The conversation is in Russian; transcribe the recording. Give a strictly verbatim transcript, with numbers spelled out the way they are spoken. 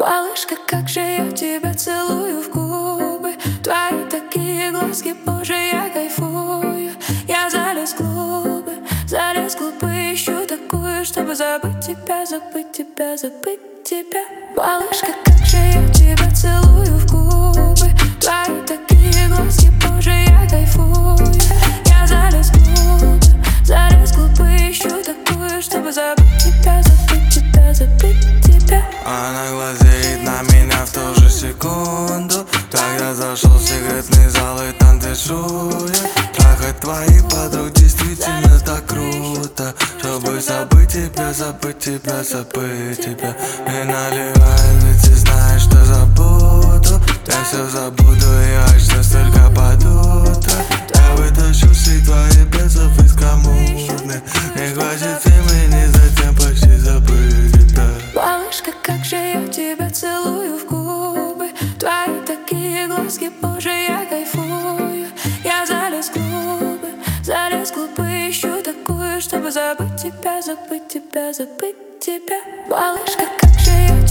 Малышка, как же я тебя целую в губы. Твои такие глазки, боже, я кайфую. Я залез глубы, залез глубы. Ищу такую, чтобы забыть тебя, забыть тебя, забыть тебя. Малышка, как же я тебя целую в губы. Твои такие глазки, боже, я кайфую. Я залез глубы, залез глубы. Ищу такую, чтобы забыть тебя, забыть тебя, забыть тебя. Она глазеет на меня в ту же секунду. Тогда зашел в секретный зал и там дышу я. Трахать твоих подруг действительно так круто. Чтобы забыть тебя, забыть тебя, забыть тебя. Не наливай, ведь ты знаешь, что забуду. Я все забуду, я сейчас только под утро. Я вытащу все твои бесов из коммуны. Не хватит времени, затем почти забыть тебя. Малышка, как же я тебя целую в губы. Твои такие глазки, боже, я кайфую. Я залез глубы, залез глубы. Ищу такую, чтобы забыть тебя, забыть тебя, забыть тебя. Малышка, как же я